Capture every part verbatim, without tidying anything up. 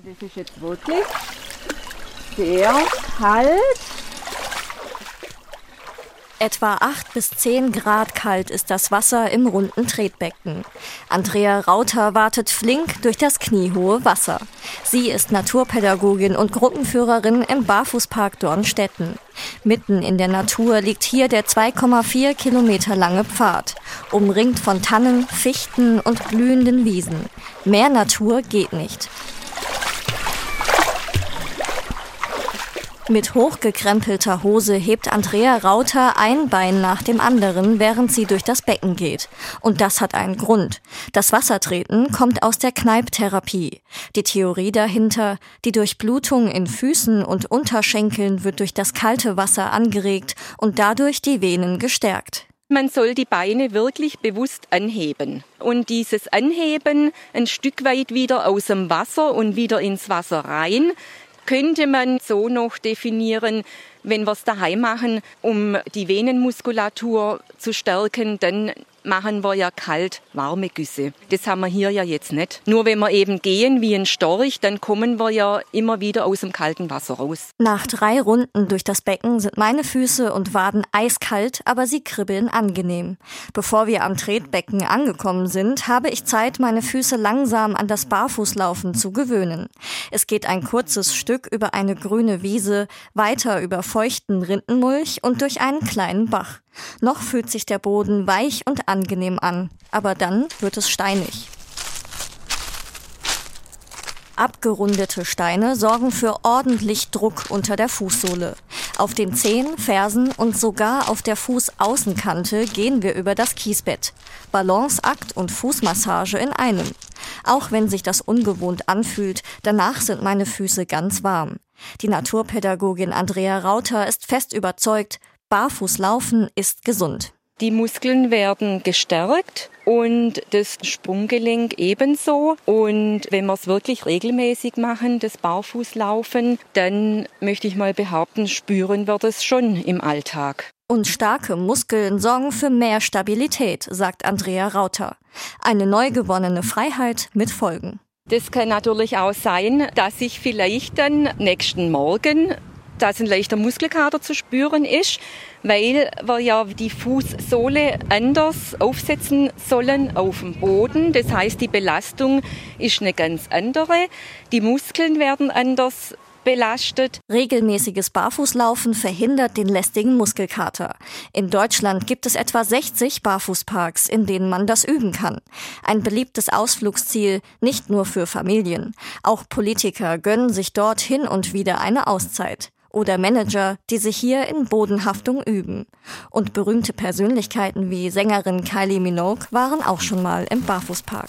Das ist jetzt wirklich sehr kalt. Etwa acht bis zehn Grad kalt ist das Wasser im runden Tretbecken. Andrea Rauter wartet flink durch das kniehohe Wasser. Sie ist Naturpädagogin und Gruppenführerin im Barfußpark Dornstetten. Mitten in der Natur liegt hier der zwei Komma vier Kilometer lange Pfad, umringt von Tannen, Fichten und blühenden Wiesen. Mehr Natur geht nicht. Mit hochgekrempelter Hose hebt Andrea Rauter ein Bein nach dem anderen, während sie durch das Becken geht. Und das hat einen Grund. Das Wassertreten kommt aus der Kneipptherapie. Die Theorie dahinter: die Durchblutung in Füßen und Unterschenkeln wird durch das kalte Wasser angeregt und dadurch die Venen gestärkt. Man soll die Beine wirklich bewusst anheben. Und dieses Anheben ein Stück weit wieder aus dem Wasser und wieder ins Wasser rein, könnte man so noch definieren, wenn wir es daheim machen, um die Venenmuskulatur zu stärken, dann machen wir ja kalt-warme Güsse. Das haben wir hier ja jetzt nicht. Nur wenn wir eben gehen wie ein Storch, dann kommen wir ja immer wieder aus dem kalten Wasser raus. Nach drei Runden durch das Becken sind meine Füße und Waden eiskalt, aber sie kribbeln angenehm. Bevor wir am Tretbecken angekommen sind, habe ich Zeit, meine Füße langsam an das Barfußlaufen zu gewöhnen. Es geht ein kurzes Stück über eine grüne Wiese, weiter über feuchten Rindenmulch und durch einen kleinen Bach. Noch fühlt sich der Boden weich und angenehm an, aber dann wird es steinig. Abgerundete Steine sorgen für ordentlich Druck unter der Fußsohle. Auf den Zehen, Fersen und sogar auf der Fußaußenkante gehen wir über das Kiesbett. Balanceakt und Fußmassage in einem. Auch wenn sich das ungewohnt anfühlt, danach sind meine Füße ganz warm. Die Naturpädagogin Andrea Rauter ist fest überzeugt, Barfußlaufen ist gesund. Die Muskeln werden gestärkt und das Sprunggelenk ebenso. Und wenn wir es wirklich regelmäßig machen, das Barfußlaufen, dann möchte ich mal behaupten, spüren wir das schon im Alltag. Und starke Muskeln sorgen für mehr Stabilität, sagt Andrea Rauter. Eine neu gewonnene Freiheit mit Folgen. Das kann natürlich auch sein, dass ich vielleicht dann nächsten Morgen dass ein leichter Muskelkater zu spüren ist, weil wir ja die Fußsohle anders aufsetzen sollen auf dem Boden. Das heißt, die Belastung ist eine ganz andere. Die Muskeln werden anders belastet. Regelmäßiges Barfußlaufen verhindert den lästigen Muskelkater. In Deutschland gibt es etwa sechzig Barfußparks, in denen man das üben kann. Ein beliebtes Ausflugsziel, nicht nur für Familien. Auch Politiker gönnen sich dort hin und wieder eine Auszeit. Oder Manager, die sich hier in Bodenhaftung üben. Und berühmte Persönlichkeiten wie Sängerin Kylie Minogue waren auch schon mal im Barfußpark.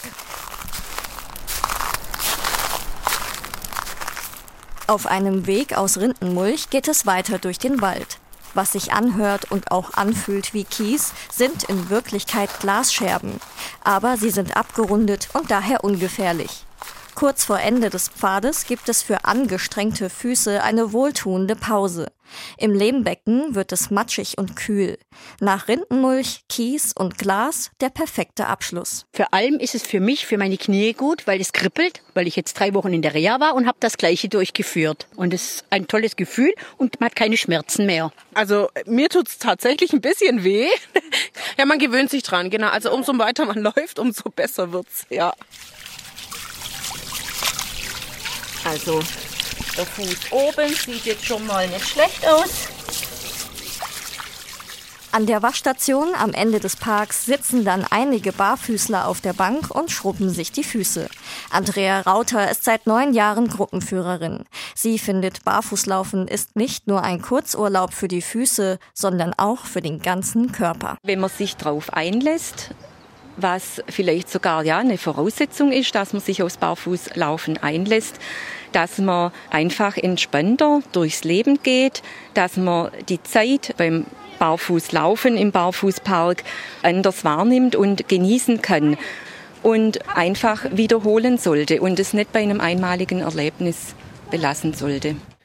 Auf einem Weg aus Rindenmulch geht es weiter durch den Wald. Was sich anhört und auch anfühlt wie Kies, sind in Wirklichkeit Glasscherben. Aber sie sind abgerundet und daher ungefährlich. Kurz vor Ende des Pfades gibt es für angestrengte Füße eine wohltuende Pause. Im Lehmbecken wird es matschig und kühl. Nach Rindenmulch, Kies und Glas der perfekte Abschluss. Vor allem ist es für mich, für meine Knie gut, weil es kribbelt, weil ich jetzt drei Wochen in der Reha war und habe das Gleiche durchgeführt. Und es ist ein tolles Gefühl und man hat keine Schmerzen mehr. Also mir tut's tatsächlich ein bisschen weh. Ja, man gewöhnt sich dran, genau. Also umso weiter man läuft, umso besser wird's, ja. Also der Fuß oben sieht jetzt schon mal nicht schlecht aus. An der Waschstation am Ende des Parks sitzen dann einige Barfüßler auf der Bank und schrubben sich die Füße. Andrea Rauter ist seit neun Jahren Gruppenführerin. Sie findet, Barfußlaufen ist nicht nur ein Kurzurlaub für die Füße, sondern auch für den ganzen Körper. Wenn man sich darauf einlässt, was vielleicht sogar ja eine Voraussetzung ist, dass man sich aufs Barfußlaufen einlässt, dass man einfach entspannter durchs Leben geht, dass man die Zeit beim Barfußlaufen im Barfußpark anders wahrnimmt und genießen kann und einfach wiederholen sollte und es nicht bei einem einmaligen Erlebnis belassen sollte.